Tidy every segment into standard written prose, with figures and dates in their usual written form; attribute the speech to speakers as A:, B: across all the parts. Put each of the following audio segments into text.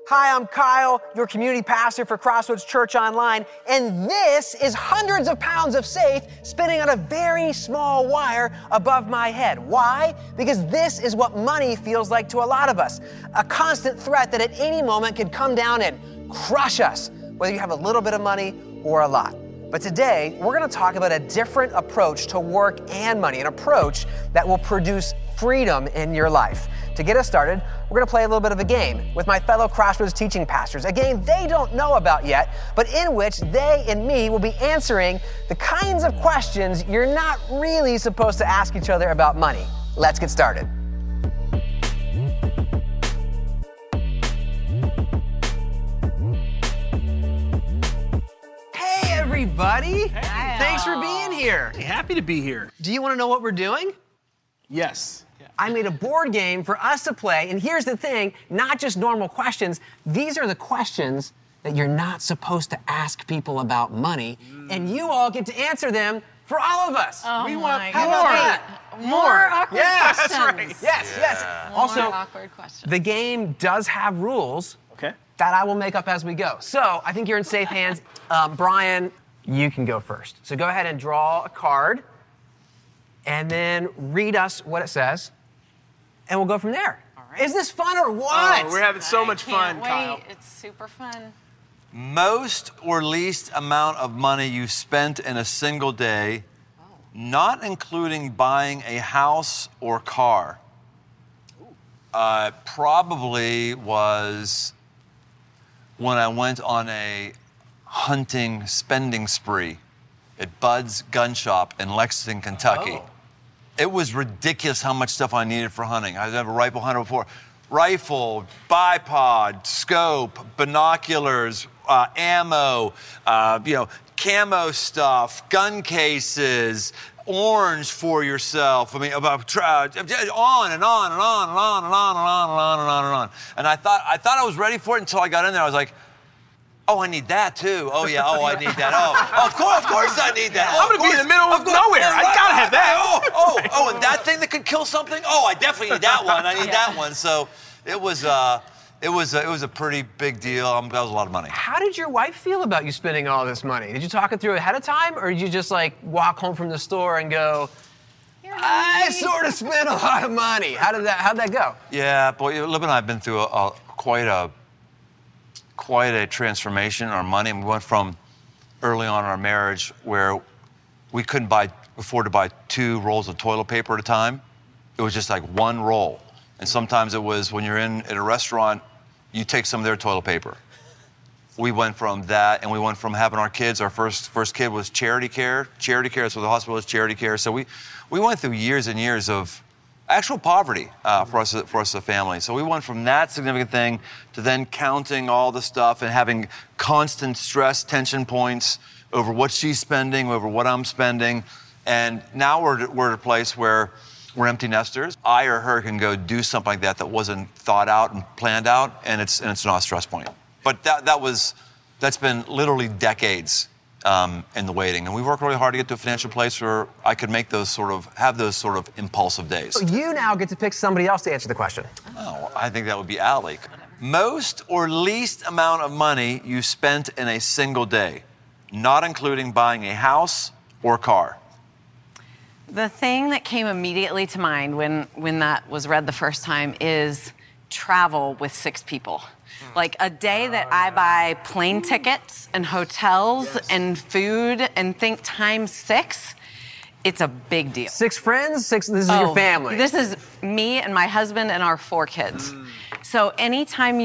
A: Hi, I'm Kyle, your community pastor for Crossroads Church Online, and this is hundreds of pounds of safe spinning on a very small wire above my head. Why? Because this is what money feels like to a lot of us. A constant threat that at any moment could come down and crush us, whether you have a little bit of money or a lot. But today, we're gonna talk about a different approach to work and money, an approach that will produce freedom in your life. To get us started, we're gonna play a little bit of a game with my fellow Crossroads teaching pastors, a game they don't know about yet, but in which they and me will be answering the kinds of questions you're not really supposed to ask each other about money. Let's get started. Hey, everybody.
B: Hey.
A: Thanks for being here.
B: Happy to be here.
A: Do you wanna know what we're doing?
B: Yes.
A: I made a board game for us to play, and here's the thing, not just normal questions, these are the questions that you're not supposed to ask people about money, and you all get to answer them for all of us.
C: Oh
B: We want
C: my
A: How about
C: God.
A: that?
C: More awkward
A: Yeah,
C: questions.
A: that's right. Yes.
C: More
A: Also,
C: awkward questions.
A: the game does have rules
B: Okay.
A: that I will make up as we go. So I think you're in safe hands. Brian, you can go first. So go ahead and draw a card, and then read us what it says, and we'll go from there.
C: All right.
A: Is this fun or what?
B: Oh, we're having so much fun,
C: Can't wait.
B: Kyle.
C: It's super fun.
D: Most or least amount of money you spent in a single day, not including buying a house or car. Probably was when I went on a hunting spending spree at Bud's Gun Shop in Lexington, Kentucky.
A: Oh.
D: It was ridiculous how much stuff I needed for hunting. I've never rifle hunted before. Rifle, bipod, scope, binoculars, ammo, camo stuff, gun cases, orange for yourself. I mean, on and on and on and on and on and on and on and on and on. And I thought I was ready for it until I got in there. I was like, oh, I need that too. Oh yeah. Oh, I need that. Oh, of course I need that.
B: I'm gonna be in the middle of nowhere. I gotta have that.
D: Oh, and that thing that could kill something. Oh, I definitely need that one. I need that one. So it was a pretty big deal. That was a lot of money.
A: How did your wife feel about you spending all this money? Did you talk it through ahead of time, or did you just like walk home from the store and go, I sort of spent a lot of money? How'd that go?
D: Yeah, boy, Lib and I have been through quite a transformation in our money. And we went from early on in our marriage where we couldn't afford to buy 2 rolls of toilet paper at a time. It was just like 1 roll. And sometimes it was when you're at a restaurant, you take some of their toilet paper. We went from that, and we went from having our kids. Our first kid was charity care. Charity care, that's what the hospital is, charity care. So we went through years and years of actual poverty for us as a family. So we went from that significant thing to then counting all the stuff and having constant stress, tension points over what she's spending, over what I'm spending. And now we're at a place where we're empty nesters. I or her can go do something like that wasn't thought out and planned out, and it's not a stress point. But that's been literally decades in the waiting. And we worked really hard to get to a financial place where I could have those sort of impulsive days.
A: So you now get to pick somebody else to answer the question.
D: Oh, I think that would be Allie. Most or least amount of money you spent in a single day, not including buying a house or car.
C: The thing that came immediately to mind when that was read the first time is travel with 6 people. Like a day that I buy plane tickets and hotels and food and think times 6, it's a big deal.
A: 6 friends? This is your family.
C: This is me and my husband and our 4 kids. So anything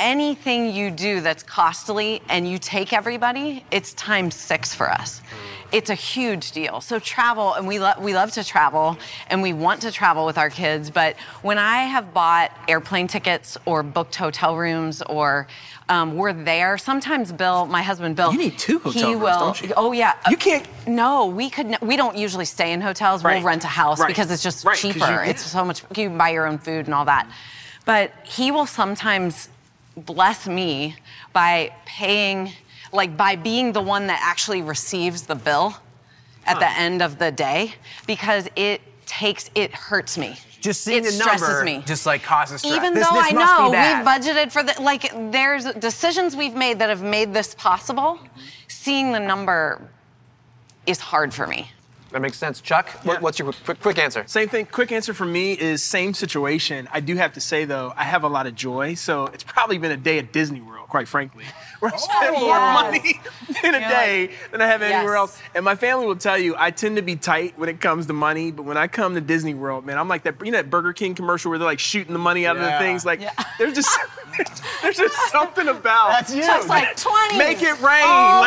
C: you do that's costly and you take everybody, it's times 6 for us. It's a huge deal. So travel, and we love to travel, and we want to travel with our kids, but when I have bought airplane tickets or booked hotel rooms or we're there, sometimes my husband Bill,
B: You need 2 hotel rooms, don't you?
C: Oh yeah.
B: You can't.
C: No, we don't usually stay in hotels.
B: Right.
C: We'll rent a house
B: Right.
C: because it's just
B: Right, 'cause
C: cheaper. It's so much, you can buy your own food and all that. But he will sometimes bless me by paying, by being the one that actually receives the bill at the end of the day, because it hurts me.
A: Just seeing the number just like causes stress.
C: Even though I know we've budgeted for there's decisions we've made that have made this possible. Seeing the number is hard for me.
A: That makes sense. Chuck, what's your quick answer?
B: Same thing. Quick answer for me is same situation. I do have to say, though, I have a lot of joy. So it's probably been a day at Disney World, quite frankly, where I spend more money in a day than I have anywhere else. And my family will tell you, I tend to be tight when it comes to money. But when I come to Disney World, man, I'm like that, that Burger King commercial where they're like shooting the money out of the things. Like, there's just something about.
A: That's you.
C: Just like 20.
B: Make it rain.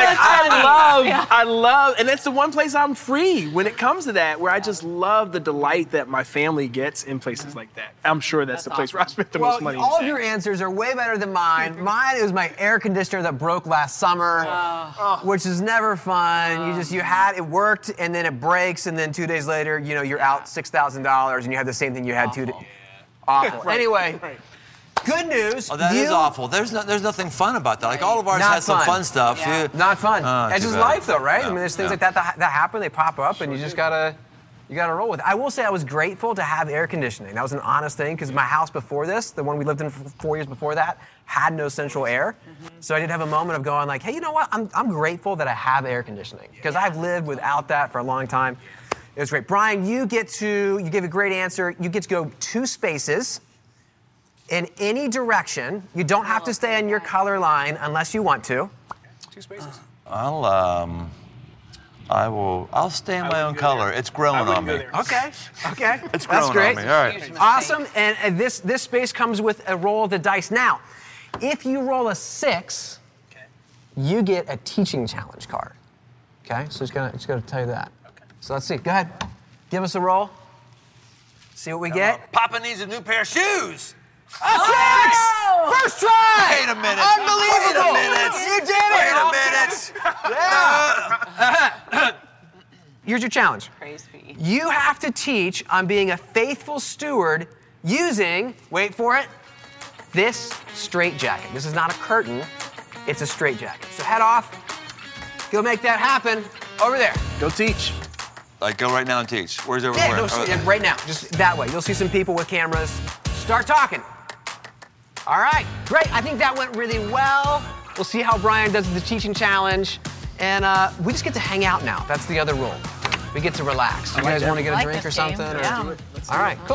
B: I love, and it's the one place I'm free when it comes to that, where I just love the delight that my family gets in places like that. I'm sure that's the place where I spent the most money.
A: All of your answers are way better than mine. Mine is my air conditioner that broke last summer, which is never fun. It worked, and then it breaks, and then 2 days later, you're out $6,000, and you have the same thing you had 2 days. Awful. Anyway. Good news.
D: Oh, that is awful. There's nothing fun about that. Like all of ours has some fun stuff.
A: Yeah. Not fun. That's just life, though, right? I mean, there's things like that happen. They pop up, and you just gotta roll with it. I will say I was grateful to have air conditioning. That was an honest thing because my house before this, the one we lived in for 4 years before that, had no central air. So I did have a moment of going like, hey, you know what? I'm grateful that I have air conditioning because I've lived without that for a long time. It was great. Brian, you gave a great answer. You get to go 2 spaces. In any direction. You don't have to stay on your color line unless you want to.
B: 2 spaces.
D: I'll stay in my own color. It's growing on me.
A: Okay.
D: It's growing on me. All right.
A: Awesome. And this space comes with a roll of the dice. Now, if you roll a 6, you get a teaching challenge card. Okay? So just gonna tell you that. Okay. So let's see. Go ahead. Give us a roll. See what we get.
D: Papa needs a new pair of shoes.
A: A 6! First try!
D: Wait a minute.
A: Unbelievable!
D: Wait a minute.
A: You did it!
D: Wait a minute.
A: Here's your challenge.
C: Praise be.
A: You have to teach on being a faithful steward using, wait for it, this straitjacket. This is not a curtain, it's a straitjacket. So head off, go make that happen over there.
B: Go teach.
D: Like, go right now and teach. Where's everyone?
A: Right now, just that way. You'll see some people with cameras. Start talking. All right, great. I think that went really well. We'll see how Brian does the teaching challenge. And we just get to hang out now. That's the other rule. We get to relax. You guys want to get a drink or something?
C: Yeah.
A: All right, cool.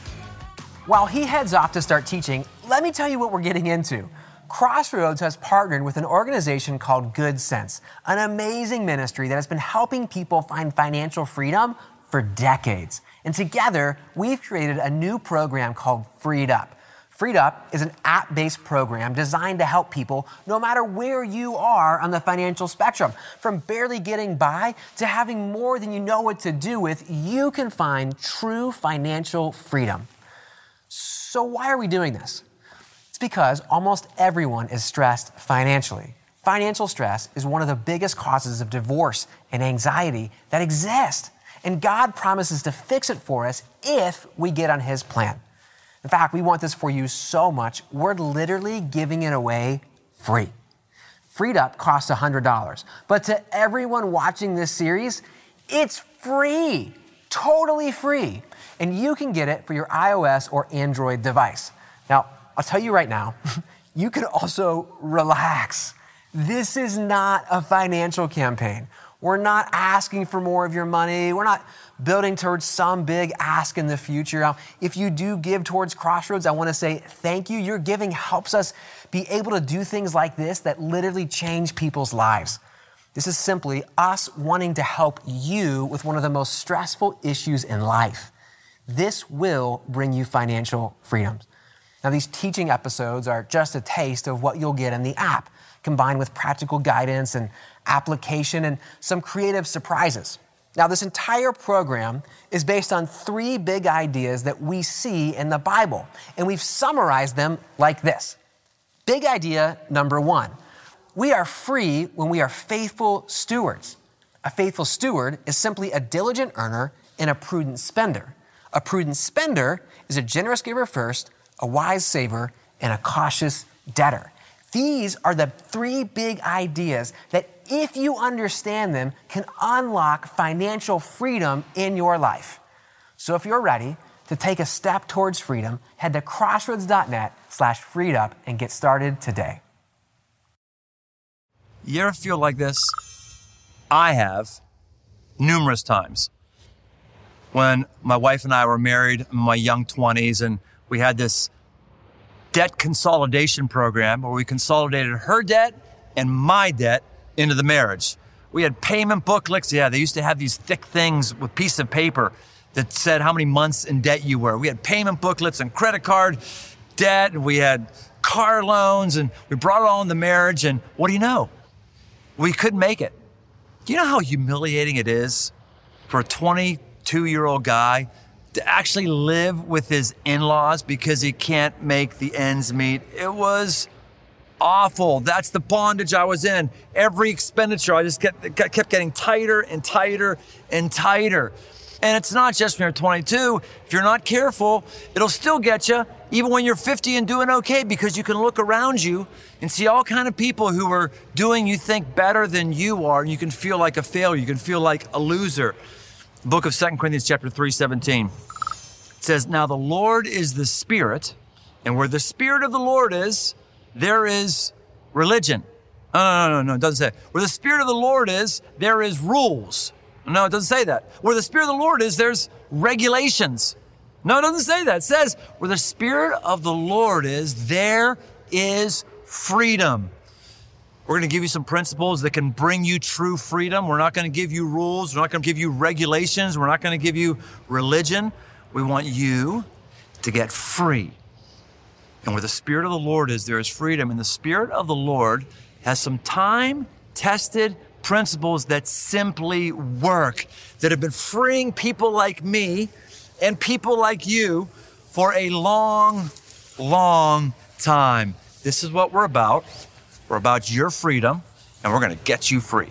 A: While he heads off to start teaching, let me tell you what we're getting into. Crossroads has partnered with an organization called Good Sense, an amazing ministry that has been helping people find financial freedom for decades. And together, we've created a new program called Freed Up. Freed Up is an app-based program designed to help people no matter where you are on the financial spectrum. From barely getting by to having more than you know what to do with, you can find true financial freedom. So why are we doing this? It's because almost everyone is stressed financially. Financial stress is one of the biggest causes of divorce and anxiety that exist. And God promises to fix it for us if we get on His plan. In fact, we want this for you so much, we're literally giving it away free. Freed Up costs $100. But to everyone watching this series, it's free, totally free. And you can get it for your iOS or Android device. Now, I'll tell you right now, you can also relax. This is not a financial campaign. We're not asking for more of your money. We're not building towards some big ask in the future. Now, if you do give towards Crossroads, I want to say thank you. Your giving helps us be able to do things like this that literally change people's lives. This is simply us wanting to help you with one of the most stressful issues in life. This will bring you financial freedoms. Now, these teaching episodes are just a taste of what you'll get in the app, combined with practical guidance and application and some creative surprises. Now, this entire program is based on 3 big ideas that we see in the Bible, and we've summarized them like this. Big idea number 1, we are free when we are faithful stewards. A faithful steward is simply a diligent earner and a prudent spender. A prudent spender is a generous giver first, a wise saver, and a cautious debtor. These are the 3 big ideas that, if you understand them, can unlock financial freedom in your life. So if you're ready, To take a step towards freedom, head to crossroads.net/freedup and get started today.
E: You ever feel like this? I have numerous times. When my wife and I were married in my young 20s, and we had this debt consolidation program where we consolidated her debt and my debt into the marriage. We had payment booklets. Yeah, they used to have these thick things with piece of paper that said how many months in debt you were. We had payment booklets and credit card debt, and we had car loans, and we brought it all in the marriage, and what do you know? We couldn't make it. Do you know how humiliating it is for a 22-year-old guy to actually live with his in-laws because he can't make the ends meet? It was awful. That's the bondage I was in. Every expenditure, I just kept getting tighter and tighter and tighter. And it's not just when you're 22. If you're not careful, it'll still get you even when you're 50 and doing okay, because you can look around you and see all kind of people who are doing, you think, better than you are, and you can feel like a failure. You can feel like a loser. The book of 2 Corinthians chapter 3:17. It says, now the Lord is the Spirit, and where the Spirit of the Lord is, there is religion. No, it doesn't say. Where the Spirit of the Lord is, there is rules. No, it doesn't say that. Where the Spirit of the Lord is, there's regulations. No, it doesn't say that. It says, where the Spirit of the Lord is, there is freedom. We're going to give you some principles that can bring you true freedom. We're not going to give you rules. We're not going to give you regulations. We're not going to give you religion. We want you to get free. And where the Spirit of the Lord is, there is freedom. And the Spirit of the Lord has some time-tested principles that simply work, that have been freeing people like me and people like you for a long, long time. This is what we're about. We're about your freedom, and we're going to get you free.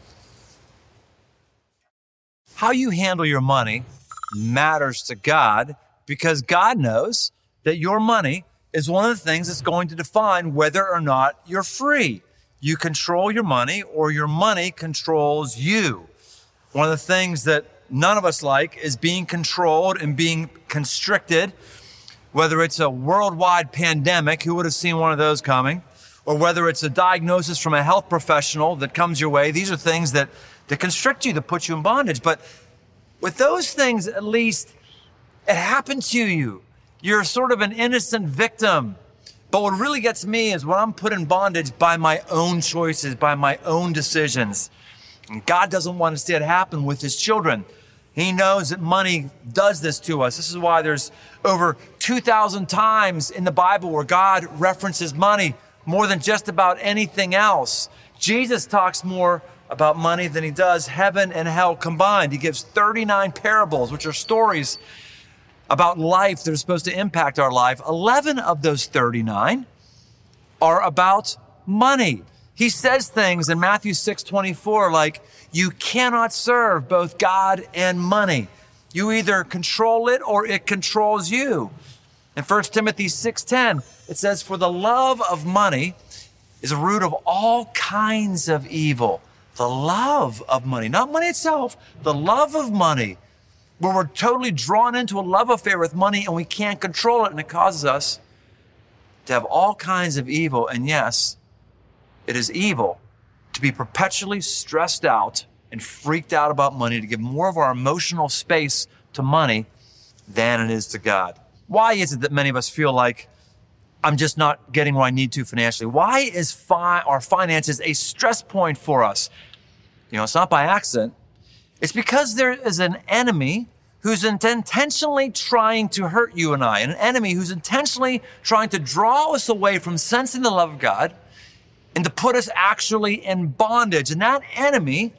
E: How you handle your money matters to God, because God knows that your money is one of the things that's going to define whether or not you're free. You control your money, or your money controls you. One of the things that none of us like is being controlled and being constricted, whether it's a worldwide pandemic, who would have seen one of those coming, or whether it's a diagnosis from a health professional that comes your way. These are things that constrict you, that put you in bondage. But with those things, at least it happened to you. You're sort of an innocent victim. But what really gets me is when I'm put in bondage by my own choices, by my own decisions. And God doesn't want to see it happen with his children. He knows that money does this to us. This is why there's over 2,000 times in the Bible where God references money more than just about anything else. Jesus talks more about money than he does heaven and hell combined. He gives 39 parables, which are stories about life that are supposed to impact our life. 11 of those 39 are about money. He says things in Matthew 6:24 like, you cannot serve both God and money. You either control it or it controls you. In 1 Timothy 6:10, it says, for the love of money is a root of all kinds of evil. The love of money, not money itself, the love of money, where we're totally drawn into a love affair with money and we can't control it, and it causes us to have all kinds of evil. And yes, it is evil to be perpetually stressed out and freaked out about money, to give more of our emotional space to money than it is to God. Why is it that many of us feel like I'm just not getting what I need to financially? Why is our finances a stress point for us? You know, it's not by accident. It's because there is an enemy who's intentionally trying to hurt you and I, an enemy who's intentionally trying to draw us away from sensing the love of God and to put us actually in bondage. And that enemy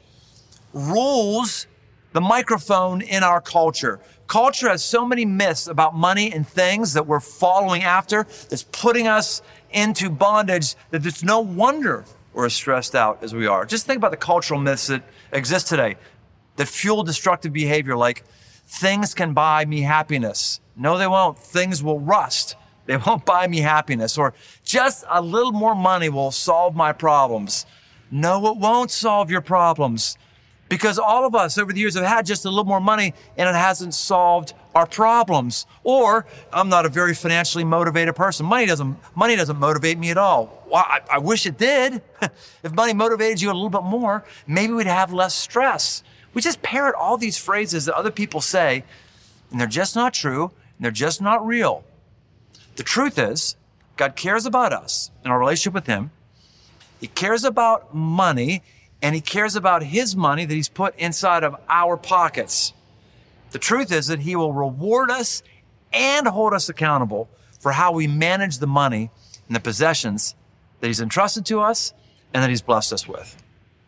E: rules the microphone in our culture. Culture has so many myths about money and things that we're following after that's putting us into bondage that it's no wonder we're as stressed out as we are. Just think about the cultural myths that exist today that fuel destructive behavior, like things can buy me happiness. No, they won't. Things will rust. They won't buy me happiness. Or just a little more money will solve my problems. No, it won't solve your problems, because all of us over the years have had just a little more money and it hasn't solved our problems. Or I'm not a very financially motivated person. Money doesn't motivate me at all. Well, I wish it did. If money motivated you a little bit more, maybe we'd have less stress. We just parrot all these phrases that other people say, and they're just not true, and they're just not real. The truth is, God cares about us and our relationship with Him. He cares about money, and He cares about His money that He's put inside of our pockets. The truth is that He will reward us and hold us accountable for how we manage the money and the possessions that He's entrusted to us and that He's blessed us with.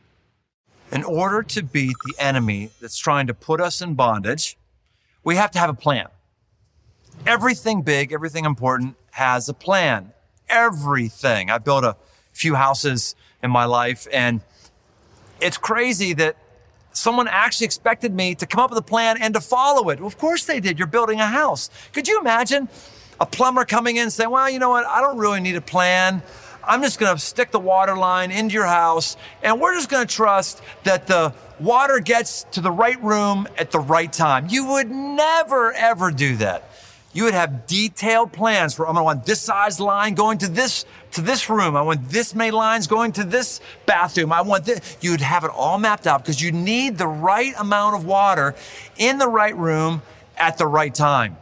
E: In order to beat the enemy that's trying to put us in bondage, we have to have a plan. Everything big, everything important has a plan. Everything. I built a few houses in my life, and it's crazy that someone actually expected me to come up with a plan and to follow it. Well, of course they did. You're building a house. Could you imagine a plumber coming in and saying, well, you know what? I don't really need a plan. I'm just going to stick the water line into your house, and we're just going to trust that the water gets to the right room at the right time. You would never, ever do that. You would have detailed plans for, I'm going to want this size line going to this room. I want this many lines going to this bathroom. I want this. You'd have it all mapped out because you need the right amount of water in the right room at the right time.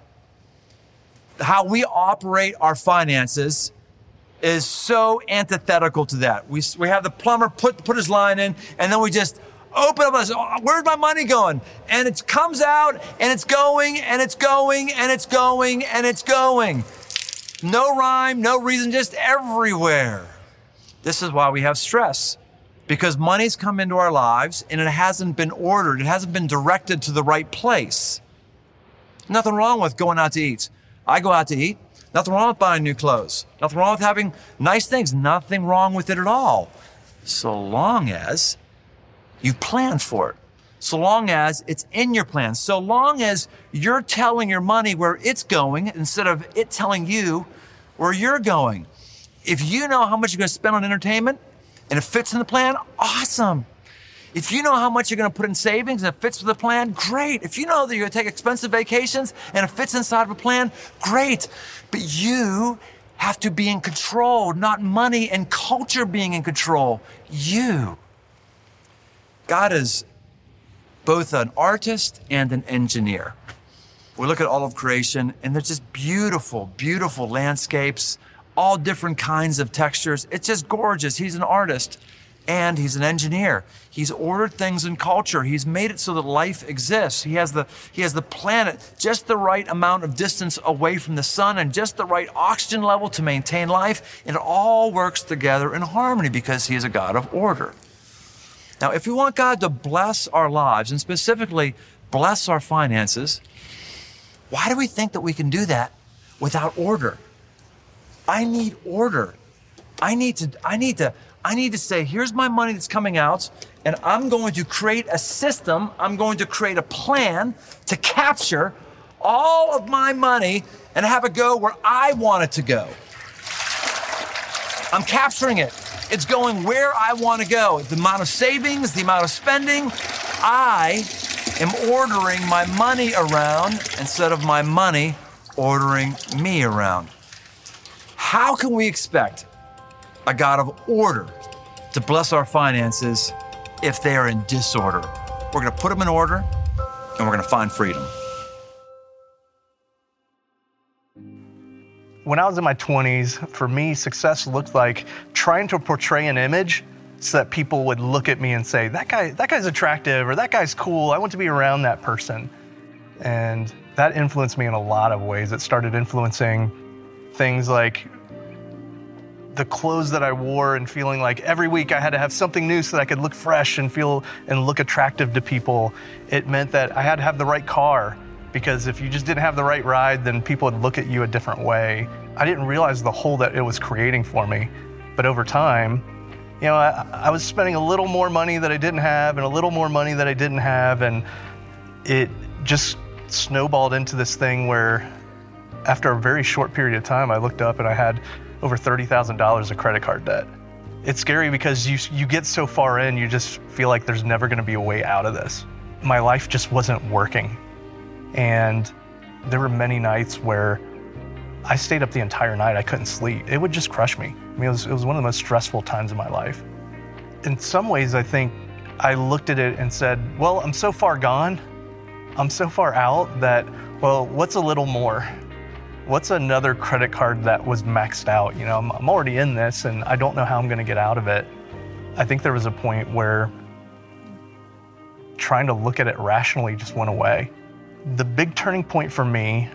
E: How we operate our finances is so antithetical to that. We have the plumber put his line in, and then we just open up and say, oh, where's my money going? And it comes out, and it's going, and it's going, and it's going, and it's going. No rhyme, no reason, just everywhere. This is why we have stress, because money's come into our lives, and it hasn't been ordered. It hasn't been directed to the right place. Nothing wrong with going out to eat. I go out to eat. Nothing wrong with buying new clothes. Nothing wrong with having nice things. Nothing wrong with it at all. So long as you've planned for it. So long as it's in your plan. So long as you're telling your money where it's going instead of it telling you where you're going. If you know how much you're going to spend on entertainment and it fits in the plan, awesome. If you know how much you're going to put in savings and it fits with the plan, great. If you know that you're going to take expensive vacations and it fits inside of a plan, great. But you have to be in control, not money and culture being in control. You. God is both an artist and an engineer. We look at all of creation, and there's just beautiful, beautiful landscapes, all different kinds of textures. It's just gorgeous. He's an artist. And He's an engineer. He's ordered things in culture. He's made it so that life exists. He has the planet just the right amount of distance away from the sun and just the right oxygen level to maintain life. And it all works together in harmony because He is a God of order. Now, if we want God to bless our lives and specifically bless our finances, why do we think that we can do that without order? I need order. I need to say, here's my money that's coming out, and I'm going to create a system. I'm going to create a plan to capture all of my money and have it go where I want it to go. I'm capturing it. It's going where I want to go. The amount of savings, the amount of spending, I am ordering my money around instead of my money ordering me around. How can we expect a God of order to bless our finances if they are in disorder? We're going to put them in order, and we're going to find freedom.
F: When I was in my 20s, for me, success looked like trying to portray an image so that people would look at me and say, that guy's attractive, or that guy's cool. I want to be around that person. And that influenced me in a lot of ways. It started influencing things like the clothes that I wore and feeling like every week I had to have something new so that I could look fresh and feel and look attractive to people. It meant that I had to have the right car, because if you just didn't have the right ride, then people would look at you a different way. I didn't realize the hole that it was creating for me. But over time, you know, I was spending a little more money that I didn't have and a little more money that I didn't have, and it just snowballed into this thing where after a very short period of time, I looked up and I had over $30,000 of credit card debt. It's scary because you get so far in, you just feel like there's never gonna be a way out of this. My life just wasn't working. And There were many nights where I stayed up the entire night. I couldn't sleep. It would just crush me. I mean, it was one of the most stressful times of my life. In some ways, I think I looked at it and said, well, I'm so far gone. I'm so far out that, well, what's a little more? What's another credit card that was maxed out? You know, I'm already in this and I don't know how I'm going to get out of it. I think there was a point where trying to look at it rationally just went away. The big turning point for me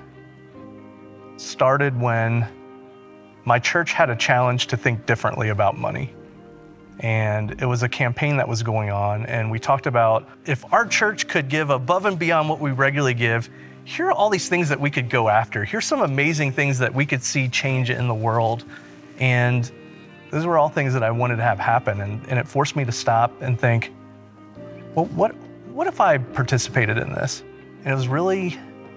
F: started when my church had a challenge to think differently about money. And it was a campaign that was going on, and we talked about if our church could give above and beyond what we regularly give, here are all these things that we could go after. Here's some amazing things that we could see change in the world. And those were all things that I wanted to have happen, and it forced me to stop and think, well, what if I participated in this? And it was really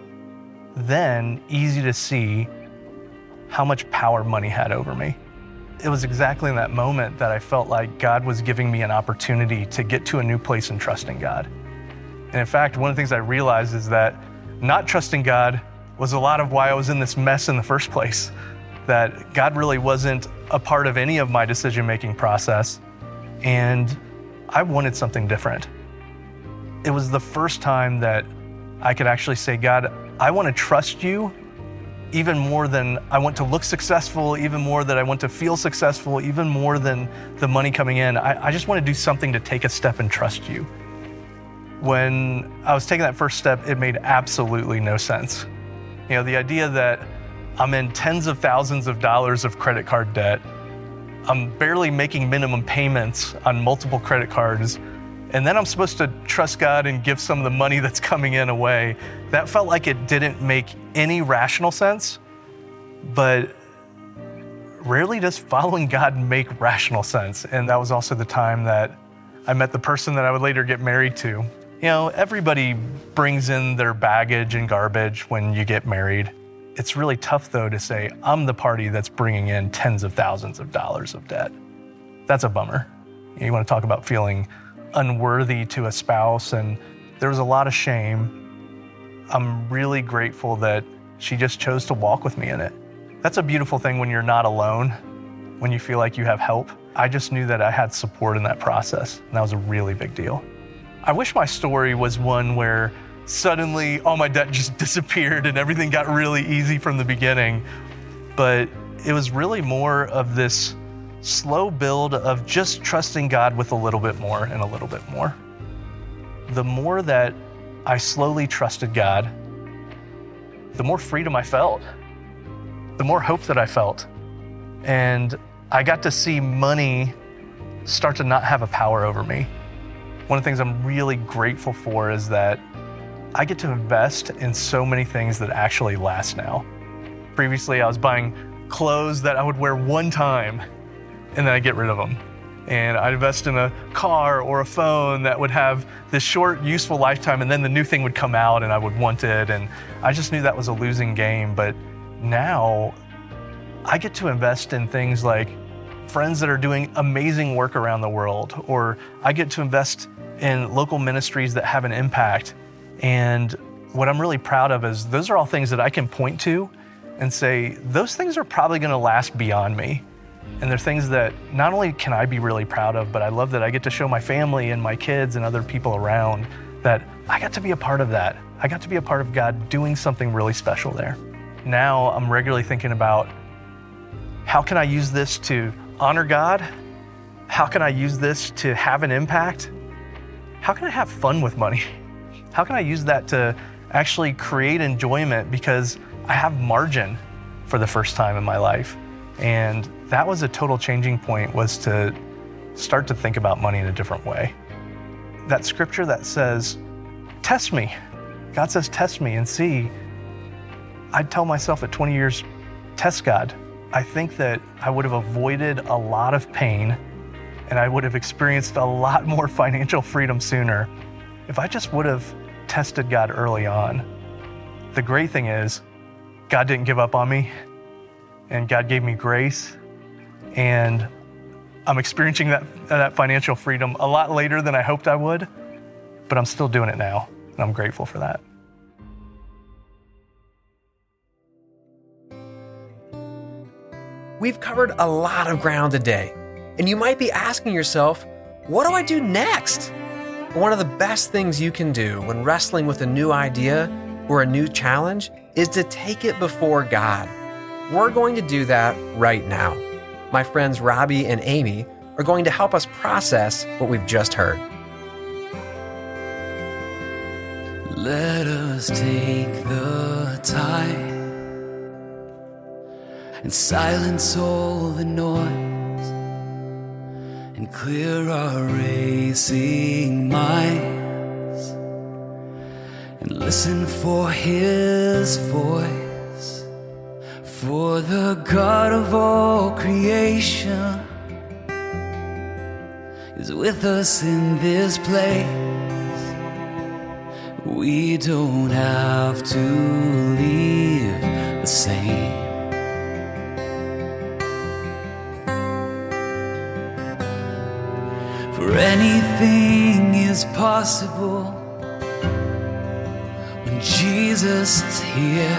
F: then easy to see how much power money had over me. It was exactly in that moment that I felt like God was giving me an opportunity to get to a new place in trusting God. And in fact, one of the things I realized is that not trusting God was a lot of why I was in this mess in the first place. That God really wasn't a part of any of my decision-making process, and I wanted something different. It was the first time that I could actually say, God, I want to trust you even more than I want to look successful, even more than I want to feel successful, even more than the money coming in. I just want to do something to take a step and trust you. When I was taking that first step, it made absolutely no sense. You know, the idea that I'm in tens of thousands of dollars of credit card debt, I'm barely making minimum payments on multiple credit cards, and then I'm supposed to trust God and give some of the money that's coming in away. That felt like it didn't make any rational sense, but rarely does following God make rational sense. And that was also the time that I met the person that I would later get married to. You know, everybody brings in their baggage and garbage when you get married. It's really tough, though, to say, I'm the party that's bringing in tens of thousands of dollars of debt. That's a bummer. You want to talk about feeling unworthy to a spouse, and there was a lot of shame. I'm really grateful that she just chose to walk with me in it. That's a beautiful thing when you're not alone, when you feel like you have help. I just knew that I had support in that process, and that was a really big deal. I wish my story was one where suddenly all my debt just disappeared and everything got really easy from the beginning, but it was really more of this slow build of just trusting God with a little bit more and a little bit more. The more that I slowly trusted God, the more freedom I felt, the more hope that I felt. And I got to see money start to not have a power over me. One of the things I'm really grateful for is that I get to invest in so many things that actually last now. Previously, I was buying clothes that I would wear one time and then I get rid of them. And I'd invest in a car or a phone that would have this short, useful lifetime, and then the new thing would come out and I would want it. And I just knew that was a losing game. But now I get to invest in things like friends that are doing amazing work around the world, or I get to invest in local ministries that have an impact. And what I'm really proud of is those are all things that I can point to and say, those things are probably going to last beyond me. And they're things that not only can I be really proud of, but I love that I get to show my family and my kids and other people around that I got to be a part of that. I got to be a part of God doing something really special there. Now I'm regularly thinking about, how can I use this to honor God? How can I use this to have an impact? How can I have fun with money? How can I use that to actually create enjoyment, because I have margin for the first time in my life? And that was a total changing point, was to start to think about money in a different way. That scripture that says, test me. God says, test me and see. I'd tell myself at 20 years, test God. I think that I would have avoided a lot of pain and I would have experienced a lot more financial freedom sooner if I just would have tested God early on. The great thing is, God didn't give up on me, and God gave me grace, and I'm experiencing that financial freedom a lot later than I hoped I would, but I'm still doing it now, and I'm grateful for that.
A: we've covered a lot of ground today, and you might be asking yourself, what do I do next? One of the best things you can do when wrestling with a new idea or a new challenge is to take it before God. We're going to do that right now. My friends Robbie and Amy are going to help us process what we've just heard.
G: Let us take the time and silence all the noise and clear our racing minds and listen for His voice. For the God of all creation is with us in this place. We don't have to leave the same. For anything is possible when Jesus is here.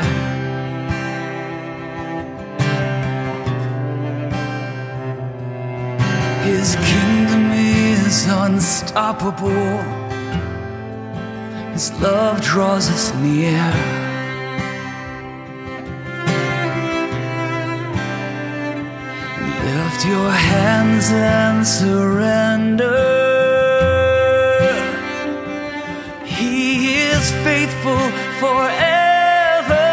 G: His kingdom is unstoppable. His love draws us near. Lift your hands and surrender. He is faithful forever.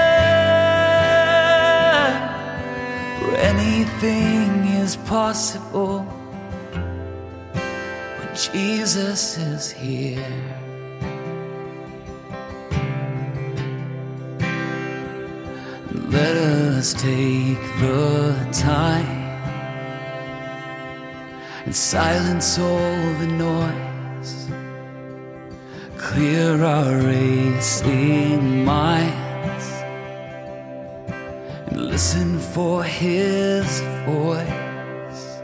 G: For anything is possible when Jesus is here. Let us take the time and silence all the noise, clear our racing minds, and listen for His voice.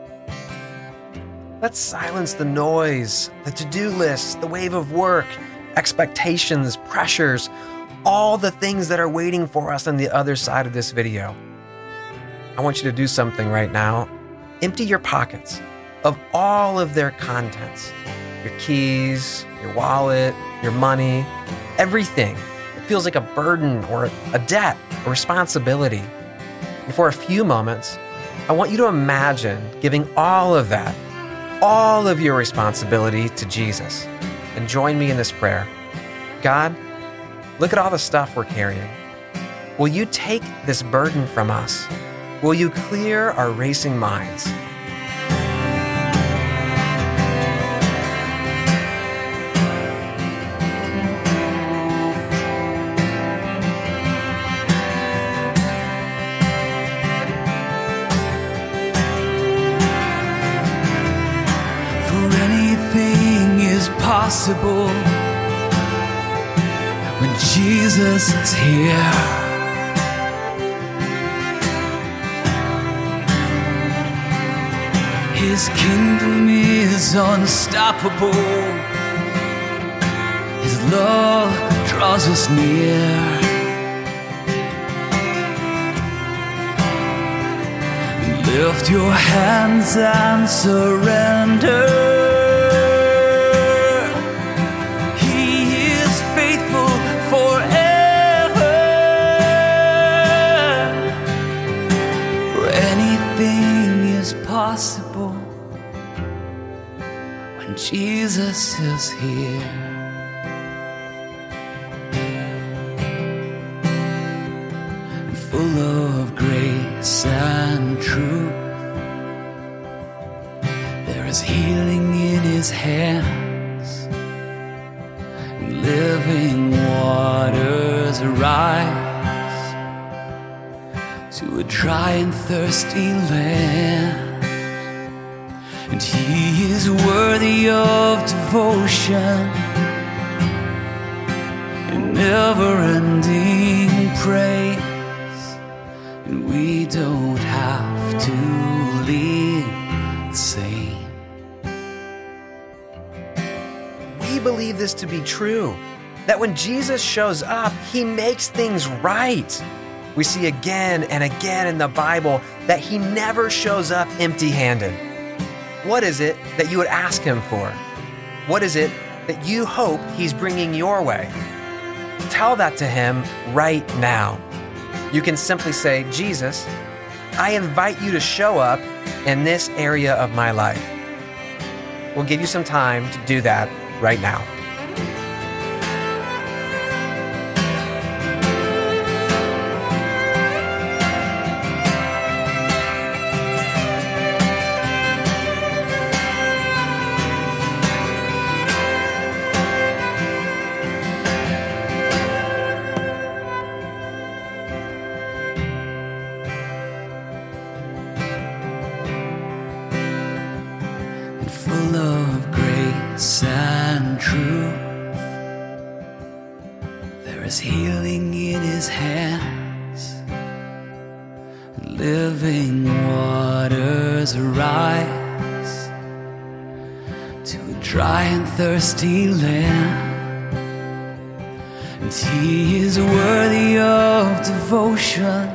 A: Let's silence the noise, the to-do list, the wave of work, expectations, pressures, all the things that are waiting for us on the other side of this video. I want you to do something right now. Empty your pockets of all of their contents. Your keys, your wallet, your money, everything. It feels like a burden or a debt or responsibility. And for a few moments, I want you to imagine giving all of that, all of your responsibility to Jesus. And join me in this prayer. God, look at all the stuff we're carrying. Will you take this burden from us? Will you clear our racing minds?
G: For anything is possible when Jesus is here. His kingdom is unstoppable. His love draws us near. Lift your hands and surrender. Possible when Jesus is here. Full of grace and truth, there is healing in His hands, and living waters rise to a dry and thirsty land. And He is worthy of devotion and never-ending praise. And we don't have to leave the same.
A: We believe this to be true, that when Jesus shows up, He makes things right. We see again and again in the Bible that he never shows up empty-handed. What is it that you would ask him for? What is it that you hope he's bringing your way? Tell that to him right now. You can simply say, Jesus, I invite you to show up in this area of my life. We'll give you some time to do that right now.
G: Full of grace and truth, there is healing in his hands, and living waters rise to a dry and thirsty land, and he is worthy of devotion,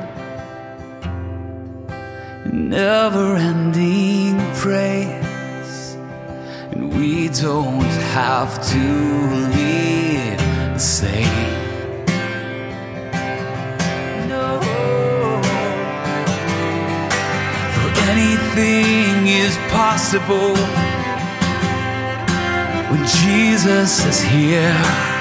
G: never-ending praise. And we don't have to live the same. No. For anything is possible when Jesus is here.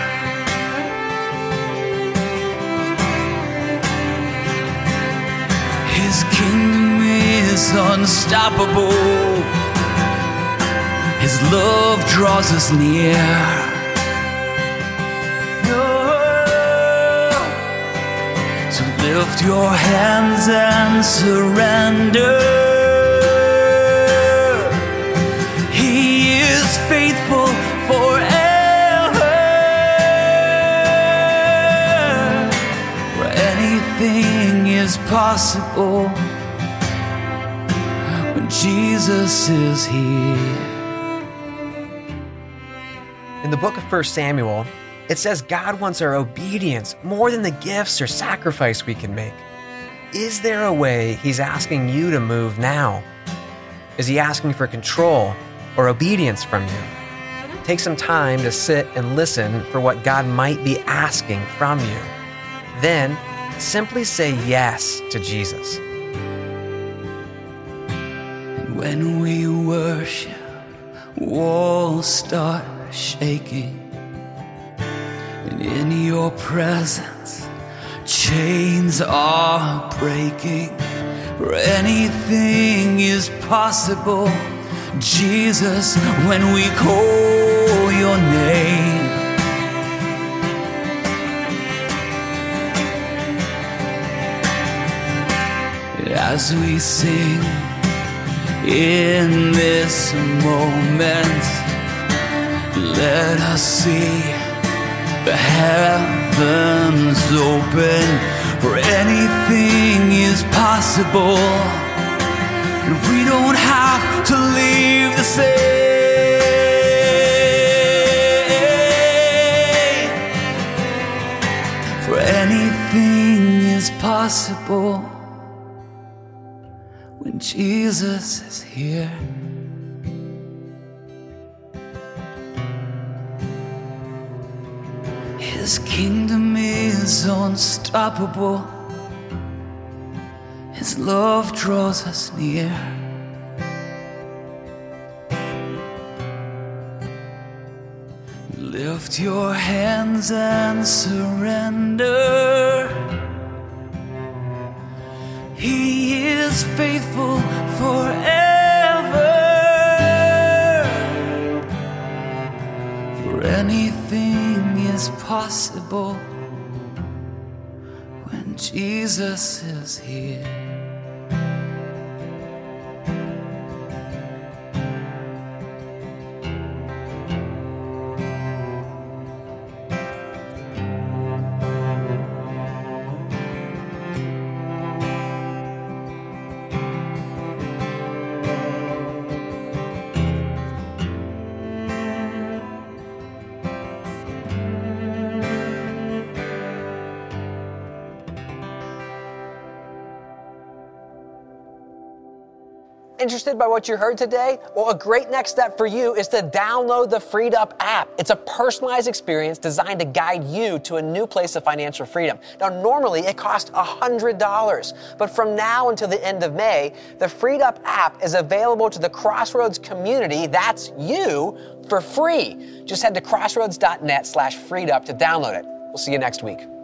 G: His kingdom is unstoppable. His love draws us near. So lift your hands and surrender. He is faithful forever. Where anything is possible when Jesus is here.
A: In the book of 1 Samuel, it says God wants our obedience more than the gifts or sacrifice we can make. Is there a way he's asking you to move now? Is he asking for control or obedience from you? Take some time to sit and listen for what God might be asking from you. Then, simply say yes to Jesus.
G: And when we worship, walls start shaking, and in your presence chains are breaking. For anything is possible, Jesus, when we call your name. As we sing in this moment, let us see the heavens open, for anything is possible, and we don't have to leave the same. For anything is possible when Jesus is here. His kingdom is unstoppable. His love draws us near. Lift your hands and surrender. He is faithful forever. For anything is possible when Jesus is here.
A: Interested by what you heard today? Well, a great next step for you is to download the Freed Up app. It's a personalized experience designed to guide you to a new place of financial freedom. Now, normally it costs $100, but from now until the end of May, the Freed Up app is available to the Crossroads community, that's you, for free. Just head to crossroads.net/freedup to download it. We'll see you next week.